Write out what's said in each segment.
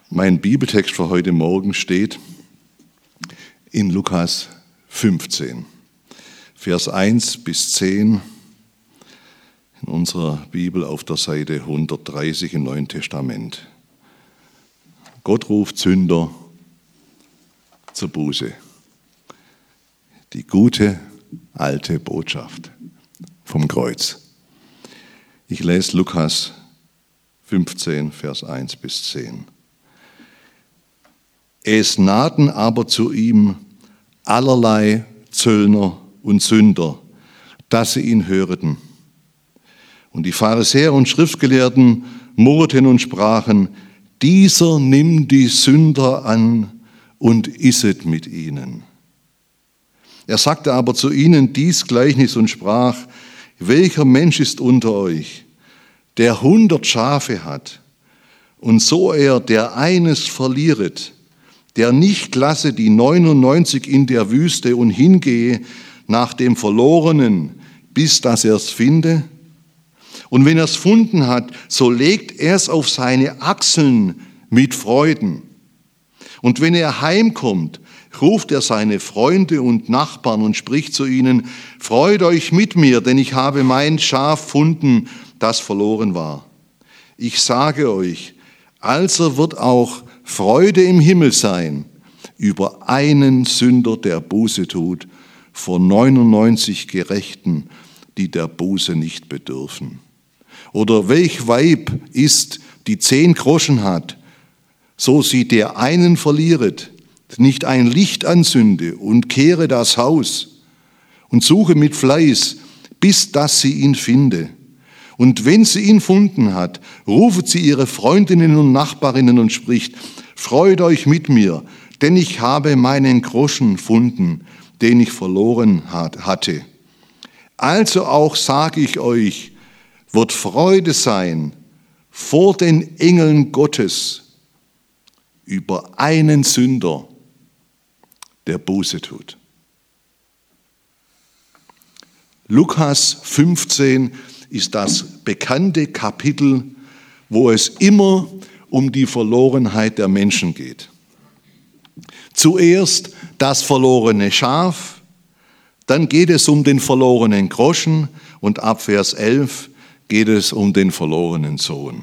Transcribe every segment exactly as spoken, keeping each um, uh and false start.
Mein Bibeltext für heute Morgen steht in Lukas fünfzehn, Vers eins bis zehn in unserer Bibel auf der Seite hundertdreißig im Neuen Testament. Gott ruft Sünder zur Buße. Die gute alte Botschaft vom Kreuz. Ich lese Lukas fünfzehn, Vers eins bis zehn. Es nahten aber zu ihm allerlei Zöllner und Sünder, dass sie ihn hörten. Und die Pharisäer und Schriftgelehrten murrten und sprachen, dieser nimmt die Sünder an und isset mit ihnen. Er sagte aber zu ihnen dies Gleichnis und sprach, welcher Mensch ist unter euch, der hundert Schafe hat, und so er der eines verlieret, der nicht lasse die neunundneunzig in der Wüste und hingehe nach dem Verlorenen, bis dass er es finde? Und wenn er es gefunden hat, so legt er es auf seine Achseln mit Freuden. Und wenn er heimkommt, ruft er seine Freunde und Nachbarn und spricht zu ihnen, freut euch mit mir, denn ich habe mein Schaf gefunden, das verloren war. Ich sage euch, also wird auch Freude im Himmel sein über einen Sünder, der Buße tut, vor neunundneunzig Gerechten, die der Buße nicht bedürfen. Oder welch Weib ist, die zehn Groschen hat, so sie der einen verlieret, nicht ein Licht anzünde und kehre das Haus und suche mit Fleiß, bis dass sie ihn finde. Und wenn sie ihn gefunden hat, ruft sie ihre Freundinnen und Nachbarinnen und spricht, freut euch mit mir, denn ich habe meinen Groschen gefunden, den ich verloren hatte. Also auch sage ich euch, wird Freude sein vor den Engeln Gottes über einen Sünder, der Buße tut. Lukas fünfzehn ist das bekannte Kapitel, wo es immer um die Verlorenheit der Menschen geht. Zuerst das verlorene Schaf, dann geht es um den verlorenen Groschen und ab Vers elf geht es um den verlorenen Sohn.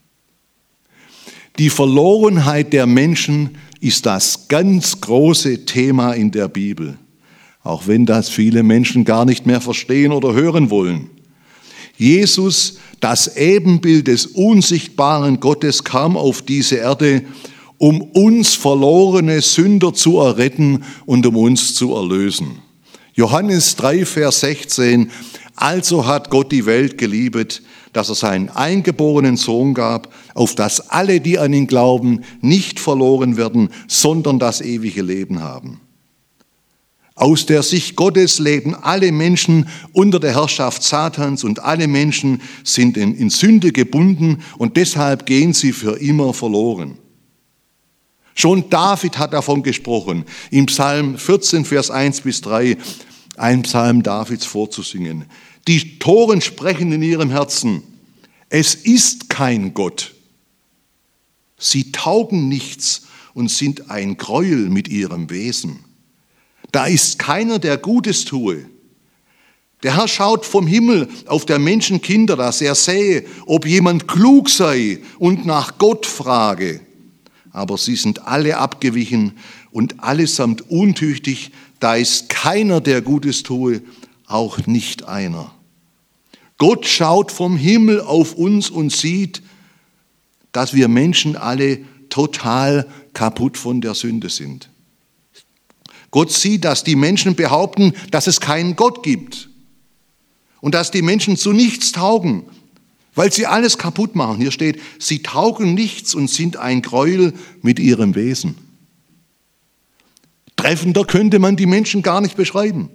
Die Verlorenheit der Menschen ist das ganz große Thema in der Bibel, auch wenn das viele Menschen gar nicht mehr verstehen oder hören wollen. Jesus, das Ebenbild des unsichtbaren Gottes, kam auf diese Erde, um uns verlorene Sünder zu erretten und um uns zu erlösen. Johannes drei, Vers sechzehn, also hat Gott die Welt geliebet, dass er seinen eingeborenen Sohn gab, auf dass alle, die an ihn glauben, nicht verloren werden, sondern das ewige Leben haben. Aus der Sicht Gottes leben alle Menschen unter der Herrschaft Satans und alle Menschen sind in, in Sünde gebunden und deshalb gehen sie für immer verloren. Schon David hat davon gesprochen, im Psalm vierzehn, Vers eins bis drei, ein Psalm Davids vorzusingen. Die Toren sprechen in ihrem Herzen, es ist kein Gott. Sie taugen nichts und sind ein Gräuel mit ihrem Wesen. Da ist keiner, der Gutes tue. Der Herr schaut vom Himmel auf der Menschenkinder, dass er sähe, ob jemand klug sei und nach Gott frage. Aber sie sind alle abgewichen und allesamt untüchtig. Da ist keiner, der Gutes tue, auch nicht einer. Gott schaut vom Himmel auf uns und sieht, dass wir Menschen alle total kaputt von der Sünde sind. Gott sieht, dass die Menschen behaupten, dass es keinen Gott gibt und dass die Menschen zu nichts taugen, weil sie alles kaputt machen. Hier steht, sie taugen nichts und sind ein Gräuel mit ihrem Wesen. Treffender könnte man die Menschen gar nicht beschreiben.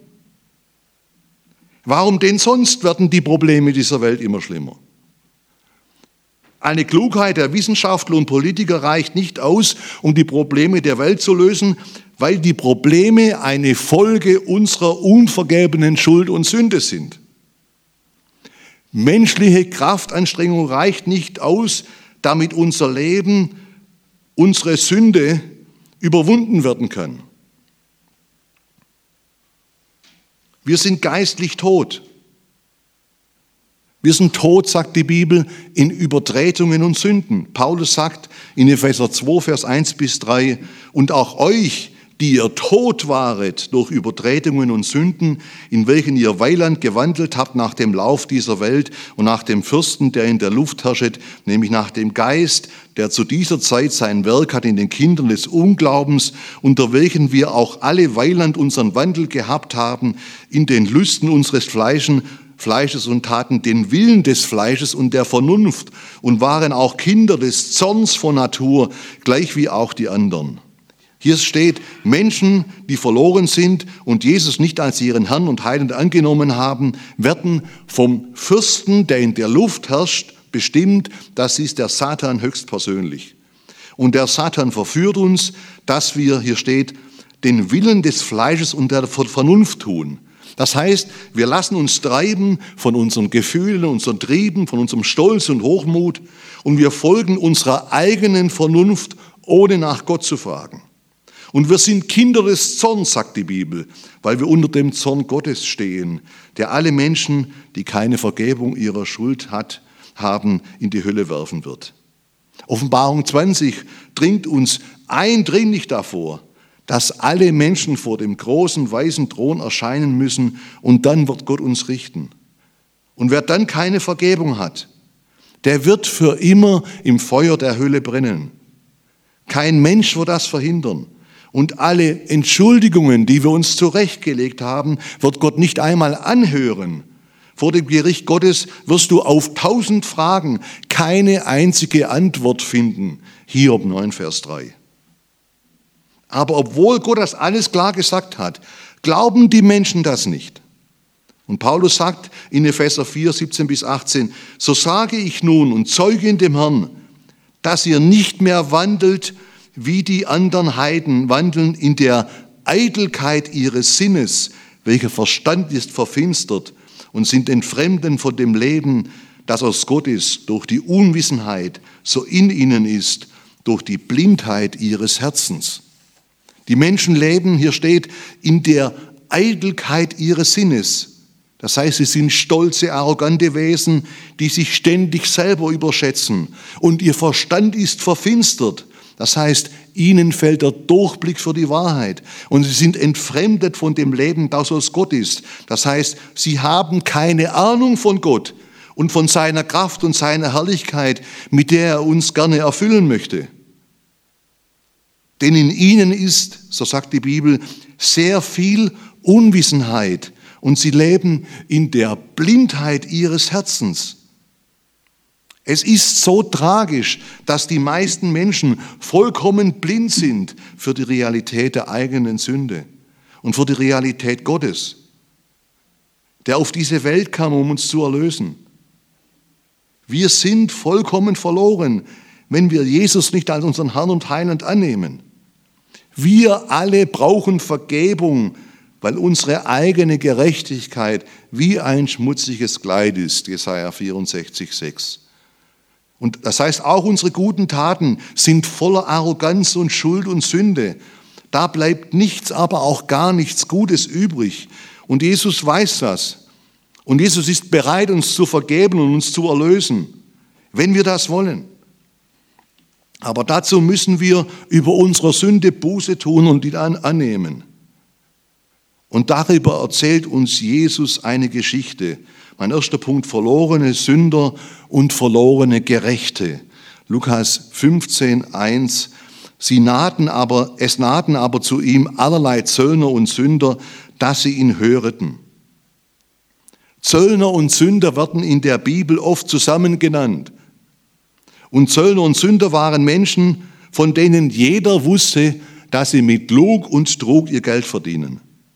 Warum denn sonst werden die Probleme dieser Welt immer schlimmer? Eine Klugheit der Wissenschaftler und Politiker reicht nicht aus, um die Probleme der Welt zu lösen, weil die Probleme eine Folge unserer unvergebenen Schuld und Sünde sind. Menschliche Kraftanstrengung reicht nicht aus, damit unser Leben unsere Sünde überwunden werden kann. Wir sind geistlich tot. Wir sind tot, sagt die Bibel, in Übertretungen und Sünden. Paulus sagt in Epheser zwei, Vers eins bis drei, und auch euch, die ihr tot waret durch Übertretungen und Sünden, in welchen ihr weiland gewandelt habt nach dem Lauf dieser Welt und nach dem Fürsten, der in der Luft herrscht, nämlich nach dem Geist, der zu dieser Zeit sein Werk hat in den Kindern des Unglaubens, unter welchen wir auch alle weiland unseren Wandel gehabt haben, in den Lüsten unseres Fleischen, Fleisches und taten den Willen des Fleisches und der Vernunft und waren auch Kinder des Zorns von Natur, gleich wie auch die anderen. Hier steht, Menschen, die verloren sind und Jesus nicht als ihren Herrn und Heiland angenommen haben, werden vom Fürsten, der in der Luft herrscht, bestimmt. Das ist der Satan höchstpersönlich. Und der Satan verführt uns, dass wir, hier steht, den Willen des Fleisches und der Vernunft tun. Das heißt, wir lassen uns treiben von unseren Gefühlen, unseren Trieben, von unserem Stolz und Hochmut und wir folgen unserer eigenen Vernunft, ohne nach Gott zu fragen. Und wir sind Kinder des Zorns, sagt die Bibel, weil wir unter dem Zorn Gottes stehen, der alle Menschen, die keine Vergebung ihrer Schuld hat, haben, in die Hölle werfen wird. Offenbarung zwanzig dringt uns eindringlich davor, dass alle Menschen vor dem großen weißen Thron erscheinen müssen und dann wird Gott uns richten. Und wer dann keine Vergebung hat, der wird für immer im Feuer der Hölle brennen. Kein Mensch wird das verhindern. Und alle Entschuldigungen, die wir uns zurechtgelegt haben, wird Gott nicht einmal anhören. Vor dem Gericht Gottes wirst du auf tausend Fragen keine einzige Antwort finden. Hiob neun, Vers drei. Aber obwohl Gott das alles klar gesagt hat, glauben die Menschen das nicht. Und Paulus sagt in Epheser vier, siebzehn bis achtzehn, so sage ich nun und zeuge in dem Herrn, dass ihr nicht mehr wandelt, wie die anderen Heiden wandeln in der Eitelkeit ihres Sinnes, welcher Verstand ist verfinstert und sind entfremden von dem Leben, das aus Gott ist, durch die Unwissenheit so in ihnen ist, durch die Blindheit ihres Herzens. Die Menschen leben, hier steht, in der Eitelkeit ihres Sinnes. Das heißt, sie sind stolze, arrogante Wesen, die sich ständig selber überschätzen und ihr Verstand ist verfinstert. Das heißt, ihnen fehlt der Durchblick für die Wahrheit und sie sind entfremdet von dem Leben, das aus Gott ist. Das heißt, sie haben keine Ahnung von Gott und von seiner Kraft und seiner Herrlichkeit, mit der er uns gerne erfüllen möchte. Denn in ihnen ist, so sagt die Bibel, sehr viel Unwissenheit und sie leben in der Blindheit ihres Herzens. Es ist so tragisch, dass die meisten Menschen vollkommen blind sind für die Realität der eigenen Sünde und für die Realität Gottes, der auf diese Welt kam, um uns zu erlösen. Wir sind vollkommen verloren, wenn wir Jesus nicht als unseren Herrn und Heiland annehmen. Wir alle brauchen Vergebung, weil unsere eigene Gerechtigkeit wie ein schmutziges Kleid ist, Jesaja vierundsechzig, sechs. Und das heißt, auch unsere guten Taten sind voller Arroganz und Schuld und Sünde. Da bleibt nichts, aber auch gar nichts Gutes übrig. Und Jesus weiß das. Und Jesus ist bereit, uns zu vergeben und uns zu erlösen, wenn wir das wollen. Aber dazu müssen wir über unsere Sünde Buße tun und die dann annehmen. Und darüber erzählt uns Jesus eine Geschichte. Mein erster Punkt, verlorene Sünder und verlorene Gerechte. Lukas fünfzehn, eins. Sie nahten aber, es nahten aber zu ihm allerlei Zöllner und Sünder, dass sie ihn höreten. Zöllner und Sünder werden in der Bibel oft zusammen genannt. Und Zöllner und Sünder waren Menschen, von denen jeder wusste, dass sie mit Lug und Trug ihr Geld verdienen.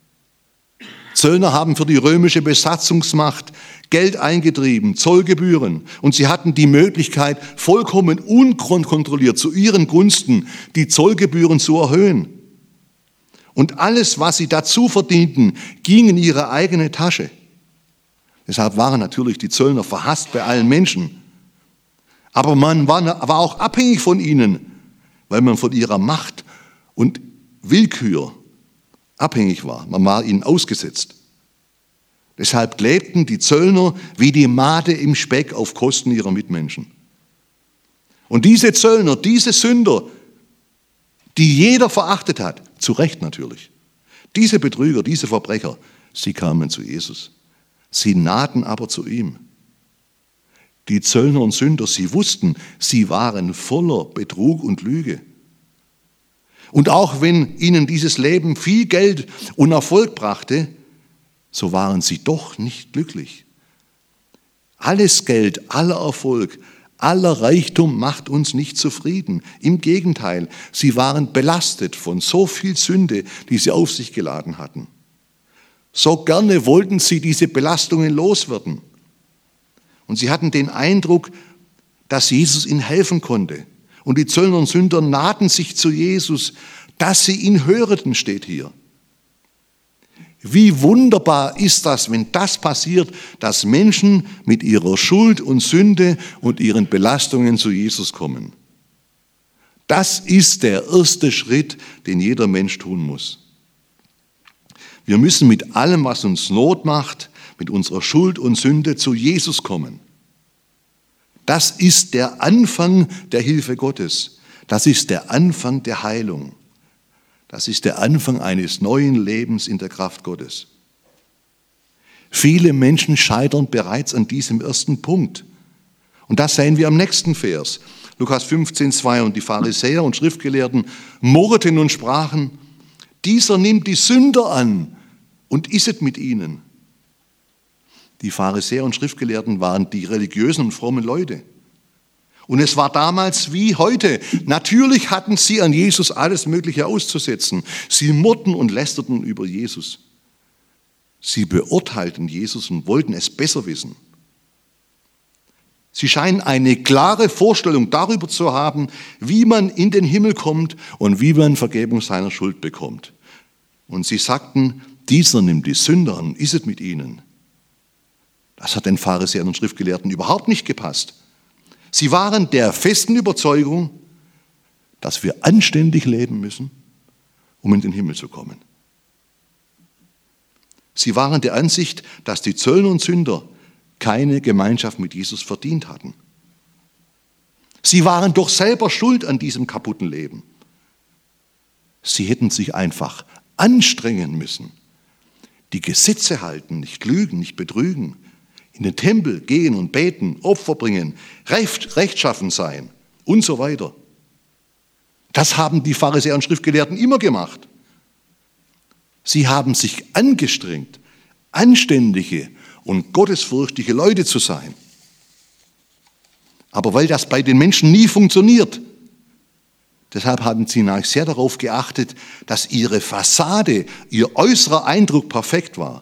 Zöllner haben für die römische Besatzungsmacht Geld eingetrieben, Zollgebühren. Und sie hatten die Möglichkeit, vollkommen unkontrolliert zu ihren Gunsten die Zollgebühren zu erhöhen. Und alles, was sie dazu verdienten, ging in ihre eigene Tasche. Deshalb waren natürlich die Zöllner verhasst bei allen Menschen. Aber man war auch abhängig von ihnen, weil man von ihrer Macht und Willkür abhängig war. Man war ihnen ausgesetzt. Deshalb lebten die Zöllner wie die Made im Speck auf Kosten ihrer Mitmenschen. Und diese Zöllner, diese Sünder, die jeder verachtet hat, zu Recht natürlich, diese Betrüger, diese Verbrecher, sie kamen zu Jesus. Sie nahten aber zu ihm. Die Zöllner und Sünder, sie wussten, sie waren voller Betrug und Lüge. Und auch wenn ihnen dieses Leben viel Geld und Erfolg brachte, so waren sie doch nicht glücklich. Alles Geld, aller Erfolg, aller Reichtum macht uns nicht zufrieden. Im Gegenteil, sie waren belastet von so viel Sünde, die sie auf sich geladen hatten. So gerne wollten sie diese Belastungen loswerden. Und sie hatten den Eindruck, dass Jesus ihnen helfen konnte. Und die Zöllner und Sünder nahten sich zu Jesus, dass sie ihn hörten, steht hier. Wie wunderbar ist das, wenn das passiert, dass Menschen mit ihrer Schuld und Sünde und ihren Belastungen zu Jesus kommen. Das ist der erste Schritt, den jeder Mensch tun muss. Wir müssen mit allem, was uns Not macht, mit unserer Schuld und Sünde zu Jesus kommen. Das ist der Anfang der Hilfe Gottes. Das ist der Anfang der Heilung. Das ist der Anfang eines neuen Lebens in der Kraft Gottes. Viele Menschen scheitern bereits an diesem ersten Punkt. Und das sehen wir am nächsten Vers. Lukas fünfzehn, zwei. Und die Pharisäer und Schriftgelehrten murrten und sprachen, dieser nimmt die Sünder an und isset mit ihnen. Die Pharisäer und Schriftgelehrten waren die religiösen und frommen Leute. Und es war damals wie heute. Natürlich hatten sie an Jesus alles Mögliche auszusetzen. Sie murrten und lästerten über Jesus. Sie beurteilten Jesus und wollten es besser wissen. Sie scheinen eine klare Vorstellung darüber zu haben, wie man in den Himmel kommt und wie man Vergebung seiner Schuld bekommt. Und sie sagten, dieser nimmt die Sünder an, isset mit ihnen. Das hat den Pharisäern und Schriftgelehrten überhaupt nicht gepasst. Sie waren der festen Überzeugung, dass wir anständig leben müssen, um in den Himmel zu kommen. Sie waren der Ansicht, dass die Zöllner und Sünder keine Gemeinschaft mit Jesus verdient hatten. Sie waren doch selber schuld an diesem kaputten Leben. Sie hätten sich einfach anstrengen müssen. Die Gesetze halten, nicht lügen, nicht betrügen, in den Tempel gehen und beten, Opfer bringen, recht, rechtschaffen sein und so weiter. Das haben die Pharisäer und Schriftgelehrten immer gemacht. Sie haben sich angestrengt, anständige und gottesfürchtige Leute zu sein. Aber weil das bei den Menschen nie funktioniert, deshalb haben sie sehr darauf geachtet, dass ihre Fassade, ihr äußerer Eindruck perfekt war.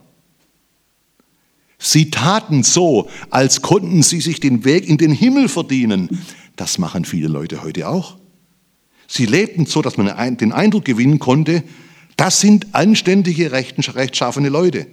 Sie taten so, als konnten sie sich den Weg in den Himmel verdienen. Das machen viele Leute heute auch. Sie lebten so, dass man den Eindruck gewinnen konnte, das sind anständige, rechtschaffene Leute.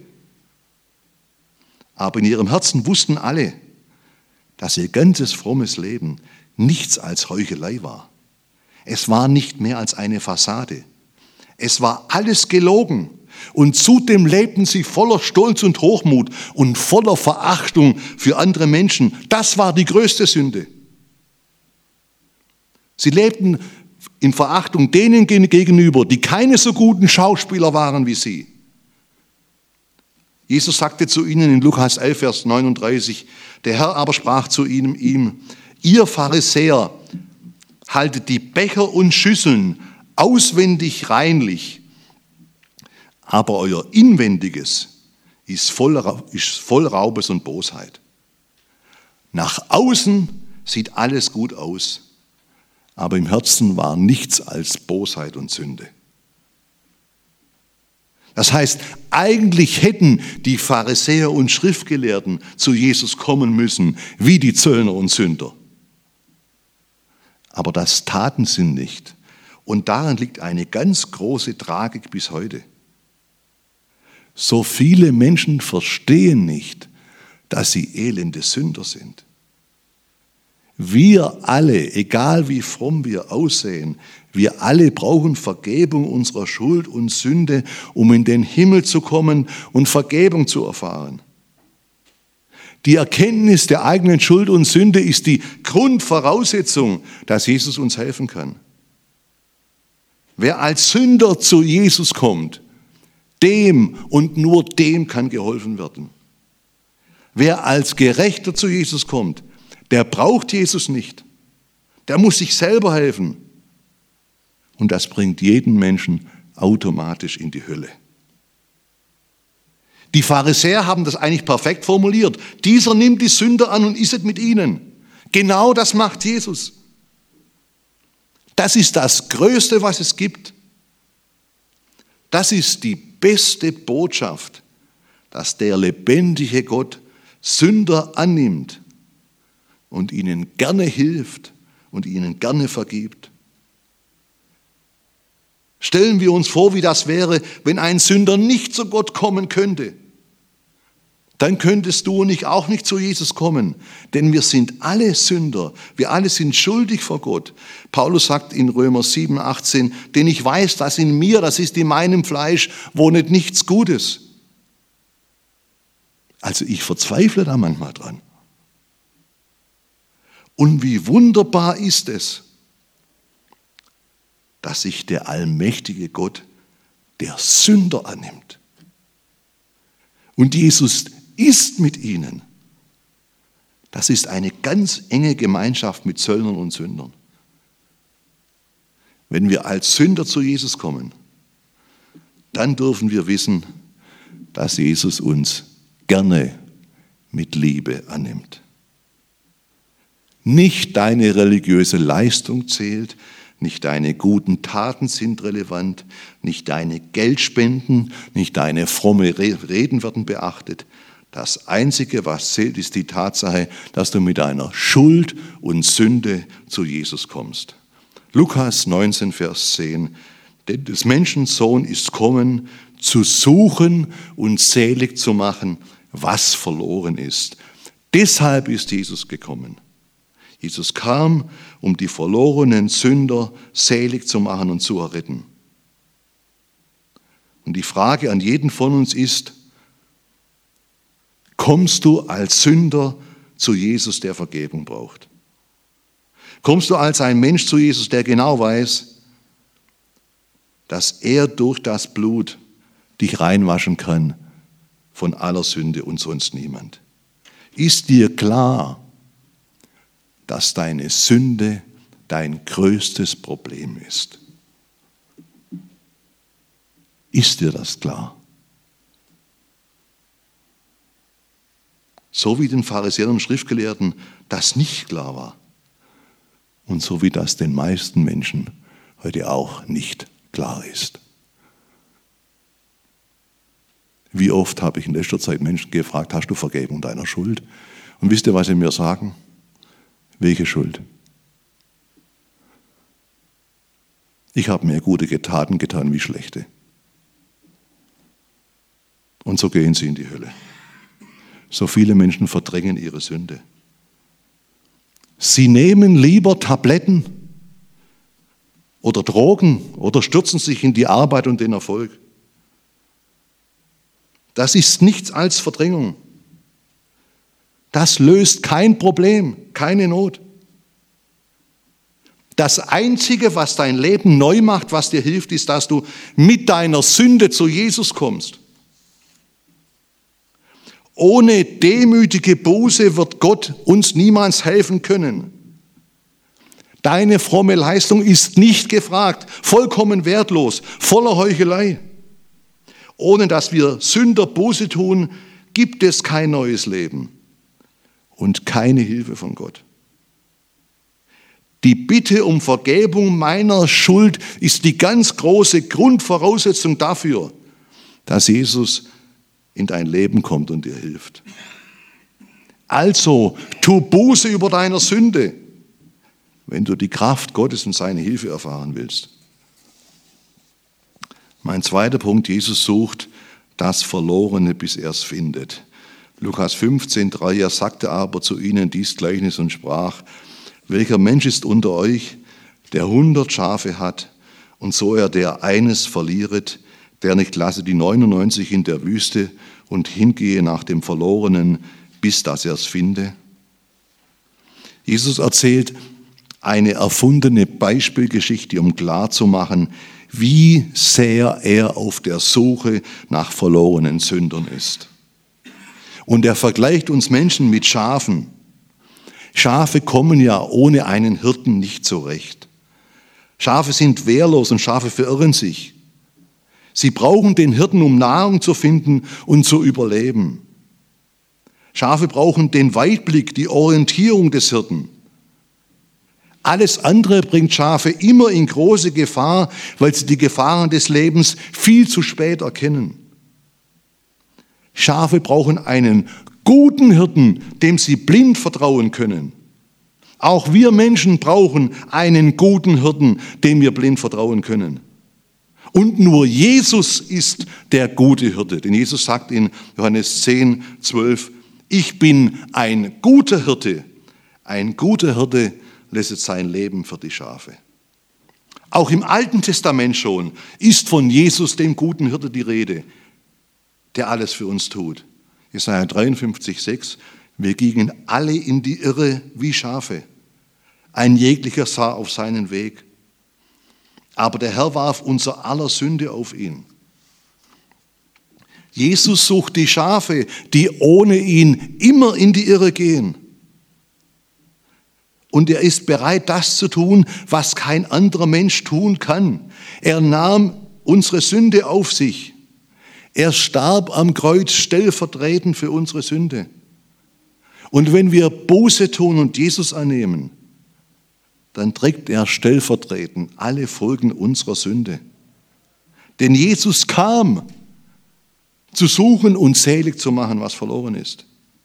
Aber in ihrem Herzen wussten alle, dass ihr ganzes frommes Leben nichts als Heuchelei war. Es war nicht mehr als eine Fassade. Es war alles gelogen. Und zudem lebten sie voller Stolz und Hochmut und voller Verachtung für andere Menschen. Das war die größte Sünde. Sie lebten in Verachtung denen gegenüber, die keine so guten Schauspieler waren wie sie. Jesus sagte zu ihnen in Lukas elf, Vers neununddreißig, der Herr aber sprach zu ihnen, ihm, ihr Pharisäer, haltet die Becher und Schüsseln auswendig reinlich, aber euer Inwendiges ist voll, ist voll Raubes und Bosheit. Nach außen sieht alles gut aus, aber im Herzen war nichts als Bosheit und Sünde. Das heißt, eigentlich hätten die Pharisäer und Schriftgelehrten zu Jesus kommen müssen, wie die Zöllner und Sünder. Aber das taten sie nicht. Und daran liegt eine ganz große Tragik bis heute. So viele Menschen verstehen nicht, dass sie elende Sünder sind. Wir alle, egal wie fromm wir aussehen, wir alle brauchen Vergebung unserer Schuld und Sünde, um in den Himmel zu kommen und Vergebung zu erfahren. Die Erkenntnis der eigenen Schuld und Sünde ist die Grundvoraussetzung, dass Jesus uns helfen kann. Wer als Sünder zu Jesus kommt, dem und nur dem kann geholfen werden. Wer als Gerechter zu Jesus kommt, der braucht Jesus nicht. Der muss sich selber helfen. Und das bringt jeden Menschen automatisch in die Hölle. Die Pharisäer haben das eigentlich perfekt formuliert. Dieser nimmt die Sünder an und isset mit ihnen. Genau das macht Jesus. Das ist das Größte, was es gibt. Das ist die beste Botschaft, dass der lebendige Gott Sünder annimmt und ihnen gerne hilft und ihnen gerne vergibt. Stellen wir uns vor, wie das wäre, wenn ein Sünder nicht zu Gott kommen könnte. Dann könntest du und ich auch nicht zu Jesus kommen, denn wir sind alle Sünder, wir alle sind schuldig vor Gott. Paulus sagt in Römer sieben, achtzehn, denn ich weiß, dass in mir, das ist in meinem Fleisch, wohnet nichts Gutes. Also ich verzweifle da manchmal dran. Und wie wunderbar ist es, dass sich der allmächtige Gott der Sünder annimmt. Und Jesus ist mit ihnen. Das ist eine ganz enge Gemeinschaft mit Zöllnern und Sündern. Wenn wir als Sünder zu Jesus kommen, dann dürfen wir wissen, dass Jesus uns gerne mit Liebe annimmt. Nicht deine religiöse Leistung zählt, nicht deine guten Taten sind relevant, nicht deine Geldspenden, nicht deine fromme Reden werden beachtet. Das Einzige, was zählt, ist die Tatsache, dass du mit deiner Schuld und Sünde zu Jesus kommst. Lukas neunzehn, Vers zehn. Denn des Menschen Sohn ist kommen, zu suchen und selig zu machen, was verloren ist. Deshalb ist Jesus gekommen. Jesus kam, um die verlorenen Sünder selig zu machen und zu erretten. Und die Frage an jeden von uns ist, kommst du als Sünder zu Jesus, der Vergebung braucht? Kommst du als ein Mensch zu Jesus, der genau weiß, dass er durch das Blut dich reinwaschen kann von aller Sünde und sonst niemand? Ist dir klar, dass deine Sünde dein größtes Problem ist? Ist dir das klar? So wie den Pharisäern und Schriftgelehrten das nicht klar war und so wie das den meisten Menschen heute auch nicht klar ist. Wie oft habe ich in letzter Zeit Menschen gefragt, hast du Vergebung deiner Schuld? Und wisst ihr, was sie mir sagen? Welche Schuld? Ich habe mehr gute Taten getan wie schlechte. Und so gehen sie in die Hölle. So viele Menschen verdrängen ihre Sünde. Sie nehmen lieber Tabletten oder Drogen oder stürzen sich in die Arbeit und den Erfolg. Das ist nichts als Verdrängung. Das löst kein Problem, keine Not. Das Einzige, was dein Leben neu macht, was dir hilft, ist, dass du mit deiner Sünde zu Jesus kommst. Ohne demütige Buße wird Gott uns niemals helfen können. Deine fromme Leistung ist nicht gefragt, vollkommen wertlos, voller Heuchelei. Ohne dass wir Sünder Buße tun, gibt es kein neues Leben und keine Hilfe von Gott. Die Bitte um Vergebung meiner Schuld ist die ganz große Grundvoraussetzung dafür, dass Jesus in dein Leben kommt und dir hilft. Also, tu Buße über deiner Sünde, wenn du die Kraft Gottes und seine Hilfe erfahren willst. Mein zweiter Punkt, Jesus sucht das Verlorene, bis er es findet. Lukas fünfzehn, drei, er sagte aber zu ihnen dies Gleichnis und sprach, Welcher Mensch ist unter euch, der hundert Schafe hat, und so er der eines verlieret, der nicht lasse die neunundneunzig in der Wüste und hingehe nach dem Verlorenen, bis dass er es finde? Jesus erzählt eine erfundene Beispielgeschichte, um klarzumachen, wie sehr er auf der Suche nach verlorenen Sündern ist. Und er vergleicht uns Menschen mit Schafen. Schafe kommen ja ohne einen Hirten nicht zurecht. Schafe sind wehrlos und Schafe verirren sich. Sie brauchen den Hirten, um Nahrung zu finden und zu überleben. Schafe brauchen den Weitblick, die Orientierung des Hirten. Alles andere bringt Schafe immer in große Gefahr, weil sie die Gefahren des Lebens viel zu spät erkennen. Schafe brauchen einen guten Hirten, dem sie blind vertrauen können. Auch wir Menschen brauchen einen guten Hirten, dem wir blind vertrauen können. Und nur Jesus ist der gute Hirte. Denn Jesus sagt in Johannes zehn, zwölf, ich bin ein guter Hirte. Ein guter Hirte lässt sein Leben für die Schafe. Auch im Alten Testament schon ist von Jesus, dem guten Hirte, die Rede, der alles für uns tut. Jesaja dreiundfünfzig, sechs, wir gingen alle in die Irre wie Schafe. Ein jeglicher sah auf seinen Weg. Aber der Herr warf unser aller Sünde auf ihn. Jesus sucht die Schafe, die ohne ihn immer in die Irre gehen. Und er ist bereit, das zu tun, was kein anderer Mensch tun kann. Er nahm unsere Sünde auf sich. Er starb am Kreuz stellvertretend für unsere Sünde. Und wenn wir Buße tun und Jesus annehmen, dann trägt er stellvertretend alle Folgen unserer Sünde. Denn Jesus kam, zu suchen und selig zu machen, was verloren ist.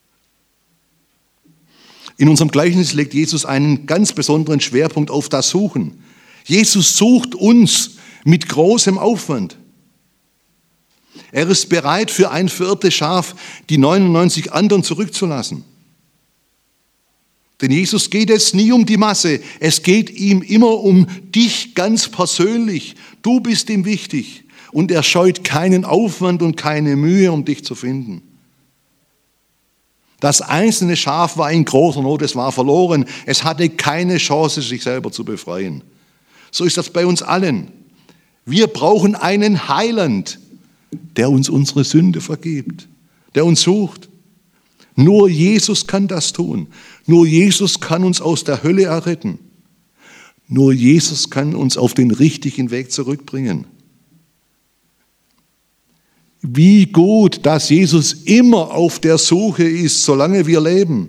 In unserem Gleichnis legt Jesus einen ganz besonderen Schwerpunkt auf das Suchen. Jesus sucht uns mit großem Aufwand. Er ist bereit, für ein verirrtes Schaf die neunundneunzig anderen zurückzulassen. Denn Jesus geht es nie um die Masse, es geht ihm immer um dich ganz persönlich. Du bist ihm wichtig und er scheut keinen Aufwand und keine Mühe, um dich zu finden. Das einzelne Schaf war in großer Not, es war verloren, es hatte keine Chance, sich selber zu befreien. So ist das bei uns allen. Wir brauchen einen Heiland, der uns unsere Sünde vergibt, der uns sucht. Nur Jesus kann das tun. Nur Jesus kann uns aus der Hölle erretten. Nur Jesus kann uns auf den richtigen Weg zurückbringen. Wie gut, dass Jesus immer auf der Suche ist, solange wir leben.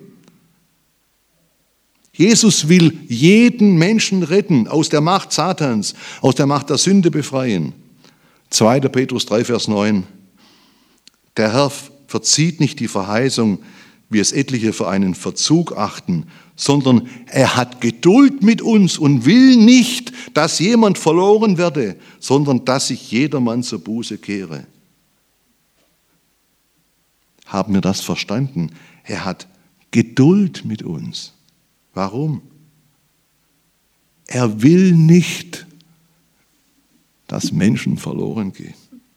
Jesus will jeden Menschen retten, aus der Macht Satans, aus der Macht der Sünde befreien. zweiter Petrus drei, Vers neun. Der Herr verzieht nicht die Verheißung, wie es etliche für einen Verzug achten, sondern er hat Geduld mit uns und will nicht, dass jemand verloren werde, sondern dass sich jedermann zur Buße kehre. Haben wir das verstanden? Er hat Geduld mit uns. Warum? Er will nicht, dass Menschen verloren gehen.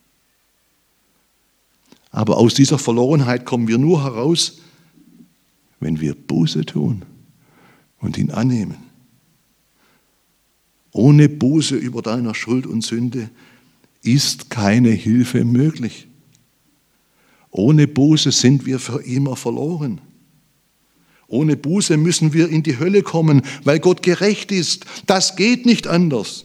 Aber aus dieser Verlorenheit kommen wir nur heraus, wenn wir Buße tun und ihn annehmen. Ohne Buße über deiner Schuld und Sünde ist keine Hilfe möglich. Ohne Buße sind wir für immer verloren. Ohne Buße müssen wir in die Hölle kommen, weil Gott gerecht ist. Das geht nicht anders.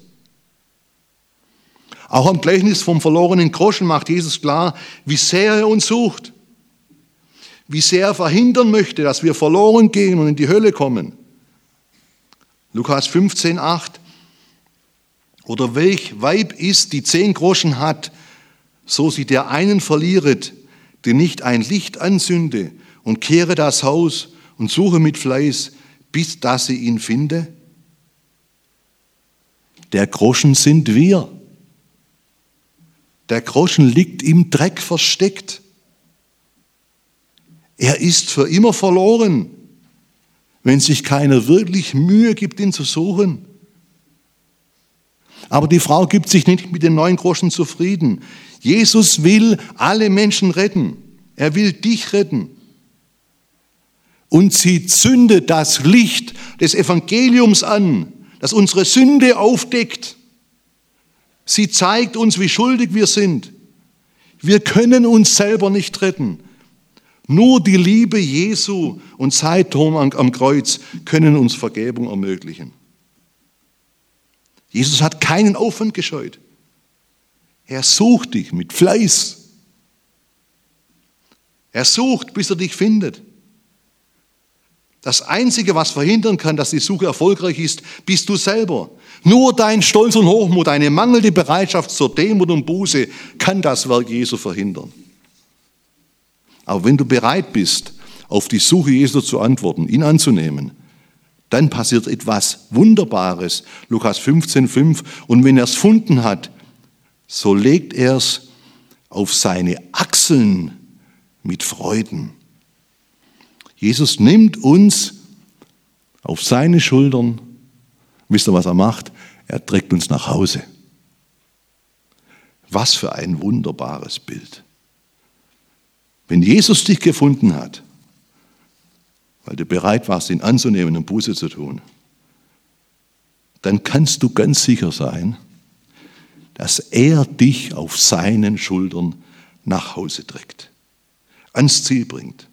Auch am Gleichnis vom verlorenen Groschen macht Jesus klar, wie sehr er uns sucht. Wie sehr er verhindern möchte, dass wir verloren gehen und in die Hölle kommen. Lukas fünfzehn, acht. Oder welch Weib ist, die zehn Groschen hat, so sie der einen verlieret, die nicht ein Licht anzünde und kehre das Haus und suche mit Fleiß, bis dass sie ihn finde? Der Groschen sind wir. Der Groschen liegt im Dreck versteckt. Er ist für immer verloren, wenn sich keiner wirklich Mühe gibt, ihn zu suchen. Aber die Frau gibt sich nicht mit den neun Groschen zufrieden. Jesus will alle Menschen retten. Er will dich retten. Und sie zündet das Licht des Evangeliums an, das unsere Sünde aufdeckt. Sie zeigt uns, wie schuldig wir sind. Wir können uns selber nicht retten. Nur die Liebe Jesu und sein Tod am Kreuz können uns Vergebung ermöglichen. Jesus hat keinen Aufwand gescheut. Er sucht dich mit Fleiß. Er sucht, bis er dich findet. Das Einzige, was verhindern kann, dass die Suche erfolgreich ist, bist du selber. Nur dein Stolz und Hochmut, deine mangelnde Bereitschaft zur Demut und Buße kann das Werk Jesu verhindern. Aber wenn du bereit bist, auf die Suche Jesu zu antworten, ihn anzunehmen, dann passiert etwas Wunderbares. Lukas fünfzehn, fünf. Und wenn er es gefunden hat, so legt er es auf seine Achseln mit Freuden. Jesus nimmt uns auf seine Schultern. Wisst ihr, was er macht? Er trägt uns nach Hause. Was für ein wunderbares Bild. Wenn Jesus dich gefunden hat, weil du bereit warst, ihn anzunehmen und Buße zu tun, dann kannst du ganz sicher sein, dass er dich auf seinen Schultern nach Hause trägt, ans Ziel bringt.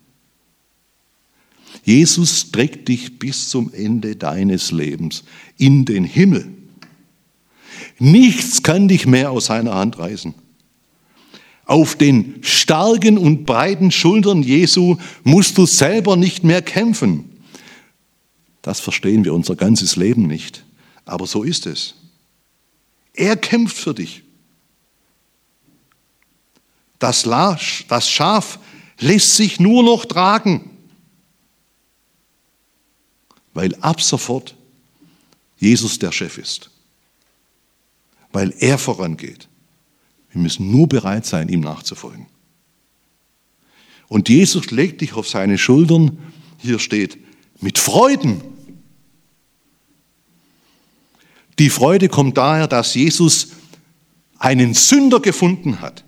Jesus trägt dich bis zum Ende deines Lebens in den Himmel. Nichts kann dich mehr aus seiner Hand reißen. Auf den starken und breiten Schultern Jesu musst du selber nicht mehr kämpfen. Das verstehen wir unser ganzes Leben nicht, aber so ist es. Er kämpft für dich. Das Schaf lässt sich nur noch tragen, weil ab sofort Jesus der Chef ist, weil er vorangeht. Wir müssen nur bereit sein, ihm nachzufolgen. Und Jesus legt dich auf seine Schultern, hier steht, mit Freuden. Die Freude kommt daher, dass Jesus einen Sünder gefunden hat.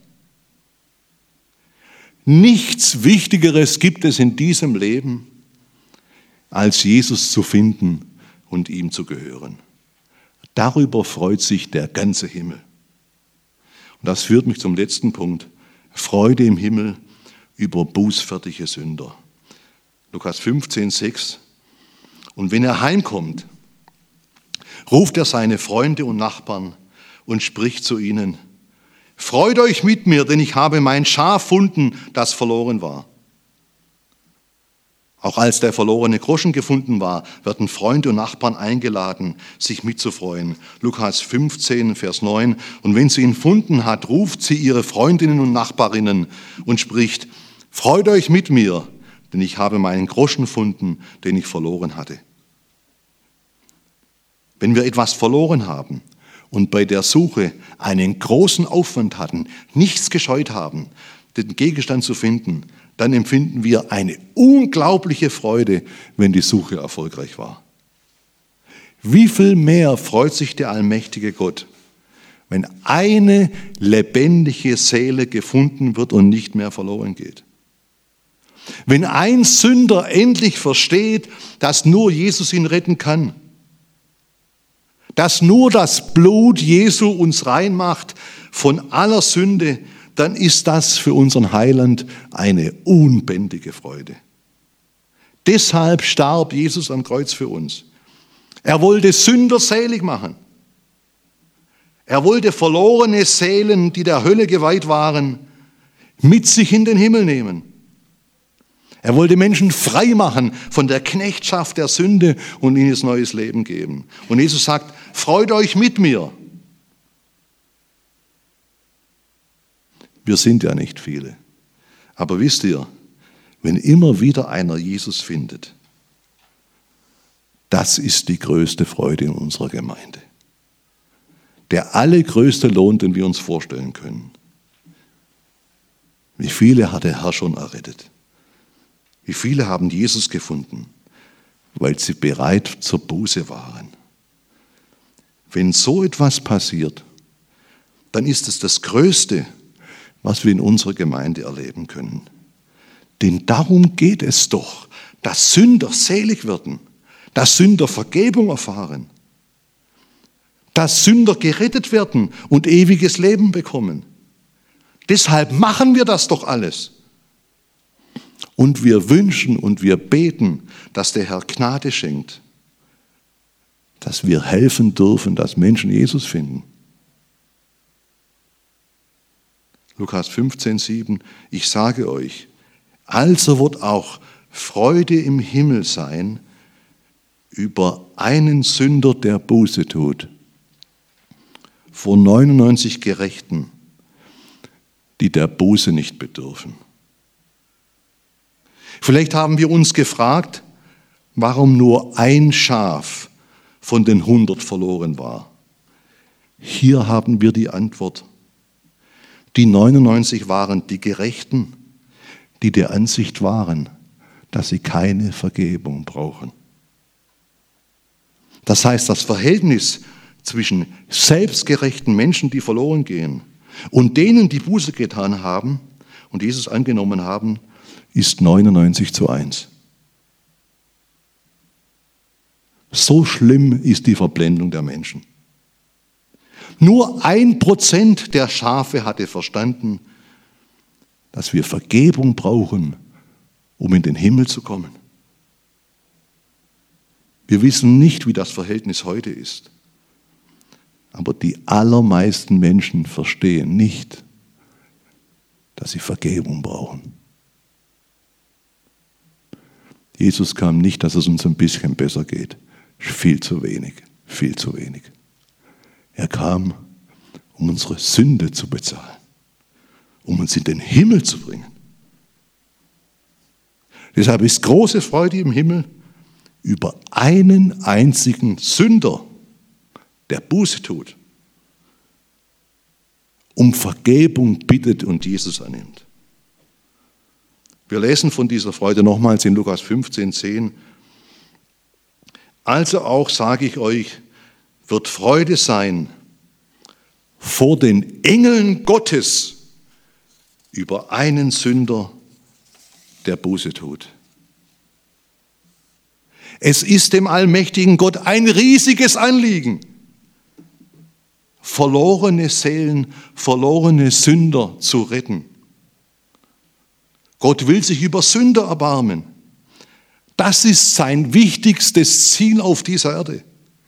Nichts Wichtigeres gibt es in diesem Leben, als Jesus zu finden und ihm zu gehören. Darüber freut sich der ganze Himmel. Und das führt mich zum letzten Punkt. Freude im Himmel über bußfertige Sünder. Lukas fünfzehn, sechs. Und wenn er heimkommt, ruft er seine Freunde und Nachbarn und spricht zu ihnen: Freut euch mit mir, denn ich habe mein Schaf gefunden, das verloren war. Auch als der verlorene Groschen gefunden war, werden Freunde und Nachbarn eingeladen, sich mitzufreuen. Lukas fünfzehn, Vers neun. Und wenn sie ihn gefunden hat, ruft sie ihre Freundinnen und Nachbarinnen und spricht: Freut euch mit mir, denn ich habe meinen Groschen gefunden, den ich verloren hatte. Wenn wir etwas verloren haben und bei der Suche einen großen Aufwand hatten, nichts gescheut haben, den Gegenstand zu finden, dann empfinden wir eine unglaubliche Freude, wenn die Suche erfolgreich war. Wie viel mehr freut sich der allmächtige Gott, wenn eine lebendige Seele gefunden wird und nicht mehr verloren geht. Wenn ein Sünder endlich versteht, dass nur Jesus ihn retten kann, dass nur das Blut Jesu uns rein macht von aller Sünde, dann ist das für unseren Heiland eine unbändige Freude. Deshalb starb Jesus am Kreuz für uns. Er wollte Sünder selig machen. Er wollte verlorene Seelen, die der Hölle geweiht waren, mit sich in den Himmel nehmen. Er wollte Menschen frei machen von der Knechtschaft der Sünde und ihnen ein neues Leben geben. Und Jesus sagt: Freut euch mit mir. Wir sind ja nicht viele. Aber wisst ihr, wenn immer wieder einer Jesus findet, das ist die größte Freude in unserer Gemeinde. Der allergrößte Lohn, den wir uns vorstellen können. Wie viele hat der Herr schon errettet? Wie viele haben Jesus gefunden? weil sie bereit zur Buße waren. Wenn so etwas passiert, dann ist es das Größte, was wir in unserer Gemeinde erleben können. Denn darum geht es doch, dass Sünder selig werden, dass Sünder Vergebung erfahren, dass Sünder gerettet werden und ewiges Leben bekommen. Deshalb machen wir das doch alles. Und wir wünschen und wir beten, dass der Herr Gnade schenkt, dass wir helfen dürfen, dass Menschen Jesus finden. Lukas fünfzehn, sieben, ich sage euch, also wird auch Freude im Himmel sein über einen Sünder, der Buße tut, vor neunundneunzig Gerechten, die der Buße nicht bedürfen. Vielleicht haben wir uns gefragt, warum nur ein Schaf von den hundert verloren war. Hier haben wir die Antwort. Die neunundneunzig waren die Gerechten, die der Ansicht waren, dass sie keine Vergebung brauchen. Das heißt, das Verhältnis zwischen selbstgerechten Menschen, die verloren gehen, und denen, die Buße getan haben und Jesus angenommen haben, ist neunundneunzig zu eins. So schlimm ist die Verblendung der Menschen. Nur ein Prozent der Schafe hatte verstanden, dass wir Vergebung brauchen, um in den Himmel zu kommen. Wir wissen nicht, wie das Verhältnis heute ist. Aber die allermeisten Menschen verstehen nicht, dass sie Vergebung brauchen. Jesus kam nicht, dass es uns ein bisschen besser geht. Viel zu wenig, viel zu wenig. Er kam, um unsere Sünde zu bezahlen, um uns in den Himmel zu bringen. Deshalb ist große Freude im Himmel über einen einzigen Sünder, der Buße tut, um Vergebung bittet und Jesus annimmt. Wir lesen von dieser Freude nochmals in Lukas fünfzehn, zehn. Also auch, sage ich euch, wird Freude sein vor den Engeln Gottes über einen Sünder, der Buße tut. Es ist dem allmächtigen Gott ein riesiges Anliegen, verlorene Seelen, verlorene Sünder zu retten. Gott will sich über Sünder erbarmen. Das ist sein wichtigstes Ziel auf dieser Erde.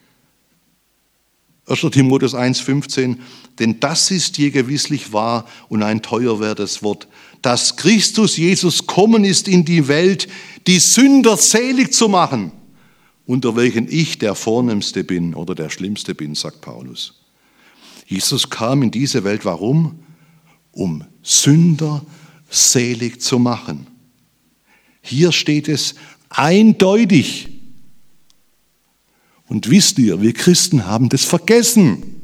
erster Timotheus eins, fünfzehn, denn das ist je gewisslich wahr und ein teuer wertes Wort, dass Christus Jesus kommen ist in die Welt, die Sünder selig zu machen, unter welchen ich der Vornehmste bin oder der Schlimmste bin, sagt Paulus. Jesus kam in diese Welt, warum? Um Sünder selig zu machen. Hier steht es eindeutig. Und wisst ihr, wir Christen haben das vergessen.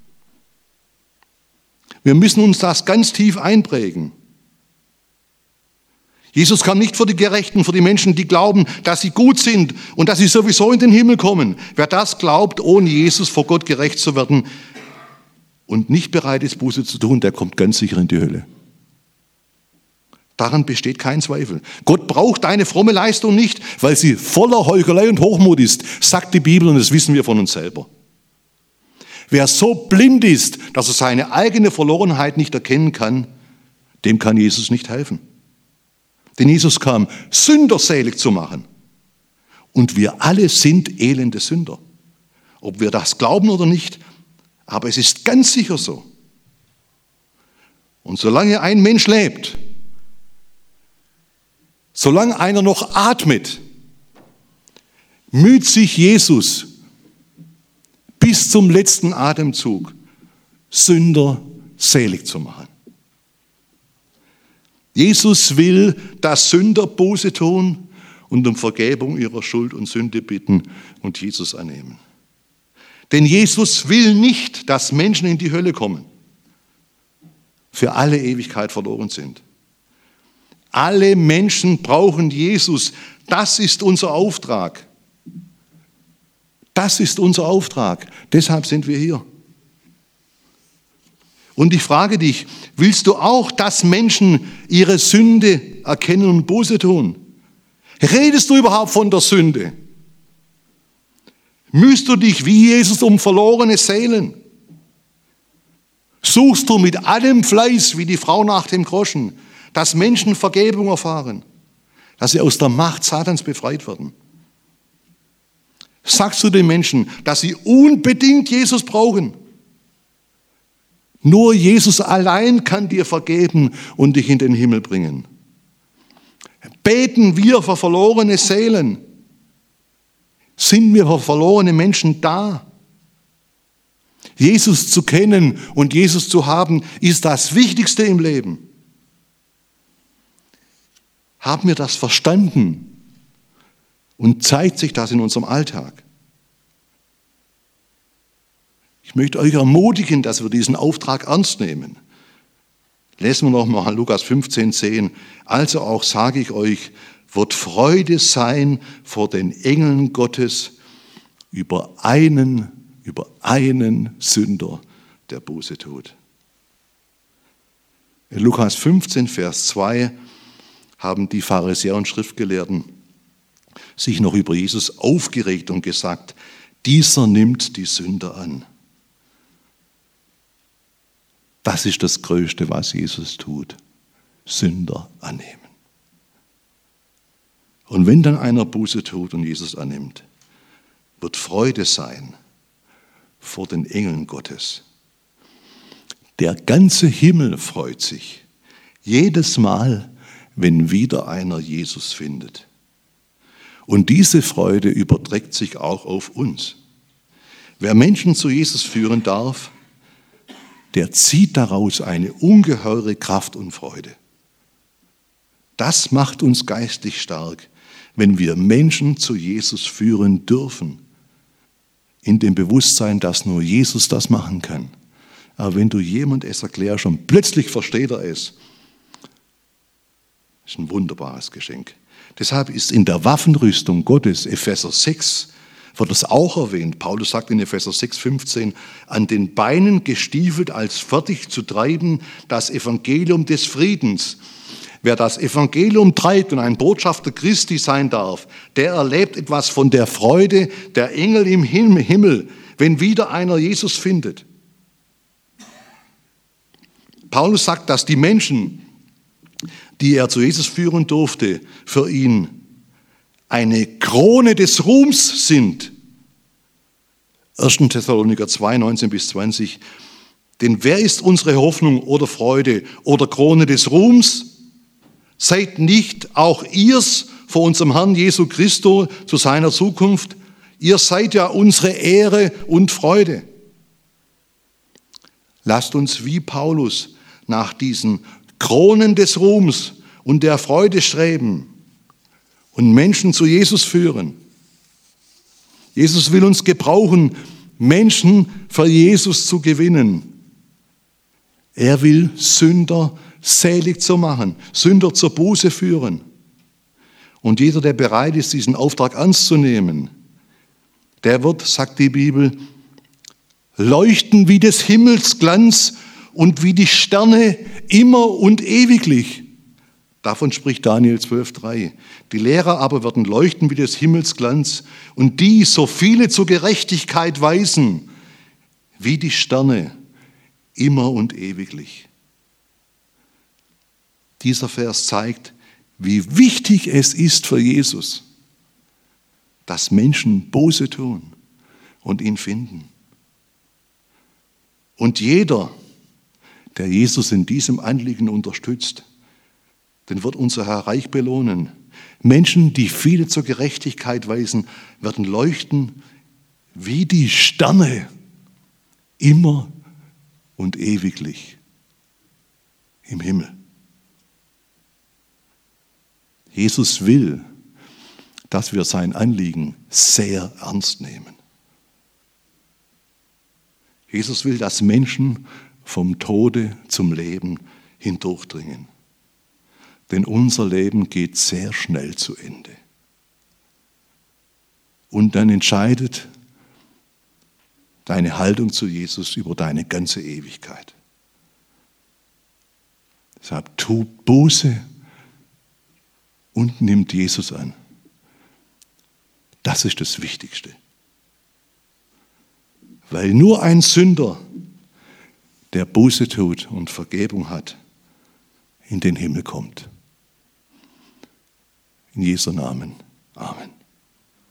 Wir müssen uns das ganz tief einprägen. Jesus kam nicht für die Gerechten, für die Menschen, die glauben, dass sie gut sind und dass sie sowieso in den Himmel kommen. Wer das glaubt, ohne Jesus vor Gott gerecht zu werden und nicht bereit ist, Buße zu tun, der kommt ganz sicher in die Hölle. Daran besteht kein Zweifel. Gott braucht deine fromme Leistung nicht, weil sie voller Heuchelei und Hochmut ist, sagt die Bibel, und das wissen wir von uns selber. Wer so blind ist, dass er seine eigene Verlorenheit nicht erkennen kann, dem kann Jesus nicht helfen. Denn Jesus kam, Sünder selig zu machen. Und wir alle sind elende Sünder. Ob wir das glauben oder nicht, aber es ist ganz sicher so. Und solange ein Mensch lebt, solange einer noch atmet, müht sich Jesus bis zum letzten Atemzug, Sünder selig zu machen. Jesus will, dass Sünder Buße tun und um Vergebung ihrer Schuld und Sünde bitten und Jesus annehmen. Denn Jesus will nicht, dass Menschen in die Hölle kommen, für alle Ewigkeit verloren sind. Alle Menschen brauchen Jesus. Das ist unser Auftrag. Das ist unser Auftrag. Deshalb sind wir hier. Und ich frage dich, willst du auch, dass Menschen ihre Sünde erkennen und Buße tun? Redest du überhaupt von der Sünde? Mühst du dich wie Jesus um verlorene Seelen? Suchst du mit allem Fleiß, wie die Frau nach dem Groschen, dass Menschen Vergebung erfahren, dass sie aus der Macht Satans befreit werden? Sagst du den Menschen, dass sie unbedingt Jesus brauchen? Nur Jesus allein kann dir vergeben und dich in den Himmel bringen. Beten wir für verlorene Seelen? Sind wir für verlorene Menschen da? Jesus zu kennen und Jesus zu haben, ist das Wichtigste im Leben. Haben wir das verstanden? Und zeigt sich das in unserem Alltag? Ich möchte euch ermutigen, dass wir diesen Auftrag ernst nehmen. Lesen wir nochmal Lukas fünfzehn, zehn. Also auch sage ich euch, wird Freude sein vor den Engeln Gottes über einen, über einen Sünder, der Buße tut. In Lukas fünfzehn, Vers zwei haben die Pharisäer und Schriftgelehrten sich noch über Jesus aufgeregt und gesagt, dieser nimmt die Sünder an. Das ist das Größte, was Jesus tut, Sünder annehmen. Und wenn dann einer Buße tut und Jesus annimmt, wird Freude sein vor den Engeln Gottes. Der ganze Himmel freut sich jedes Mal, wenn wieder einer Jesus findet. Und diese Freude überträgt sich auch auf uns. Wer Menschen zu Jesus führen darf, der zieht daraus eine ungeheure Kraft und Freude. Das macht uns geistig stark, wenn wir Menschen zu Jesus führen dürfen, in dem Bewusstsein, dass nur Jesus das machen kann. Aber wenn du jemand es erklärst und plötzlich versteht er es, ist ein wunderbares Geschenk. Deshalb ist in der Waffenrüstung Gottes, Epheser sechs, wird es auch erwähnt. Paulus sagt in Epheser sechs, fünfzehn, an den Beinen gestiefelt, als fertig zu treiben, das Evangelium des Friedens. Wer das Evangelium treibt und ein Botschafter Christi sein darf, der erlebt etwas von der Freude der Engel im Himmel, wenn wieder einer Jesus findet. Paulus sagt, dass die Menschen, die er zu Jesus führen durfte, für ihn eine Krone des Ruhms sind. erster Thessaloniker zwei, neunzehn bis zwanzig. Denn wer ist unsere Hoffnung oder Freude oder Krone des Ruhms? Seid nicht auch ihr's vor unserem Herrn Jesu Christo zu seiner Zukunft? Ihr seid ja unsere Ehre und Freude. Lasst uns wie Paulus nach diesen Kronen des Ruhms und der Freude streben und Menschen zu Jesus führen. Jesus will uns gebrauchen, Menschen für Jesus zu gewinnen. Er will Sünder selig zu machen, Sünder zur Buße führen. Und jeder, der bereit ist, diesen Auftrag ernst zu nehmen, der wird, sagt die Bibel, leuchten wie des Himmels Glanz und wie die Sterne immer und ewiglich. Davon spricht Daniel zwölf, drei. Die Lehrer aber werden leuchten wie des Himmels Glanz und die, so viele zur Gerechtigkeit weisen, wie die Sterne immer und ewiglich. Dieser Vers zeigt, wie wichtig es ist für Jesus, dass Menschen Buße tun und ihn finden. Und jeder, der Jesus in diesem Anliegen unterstützt, den wird unser Herr reich belohnen. Menschen, die viele zur Gerechtigkeit weisen, werden leuchten wie die Sterne, immer und ewiglich im Himmel. Jesus will, dass wir sein Anliegen sehr ernst nehmen. Jesus will, dass Menschen vom Tode zum Leben hindurchdringen. Denn unser Leben geht sehr schnell zu Ende. Und dann entscheidet deine Haltung zu Jesus über deine ganze Ewigkeit. Deshalb tu Buße und nimmt Jesus an. Das ist das Wichtigste. Weil nur ein Sünder, der Buße tut und Vergebung hat, in den Himmel kommt. In Jesu Namen. Amen.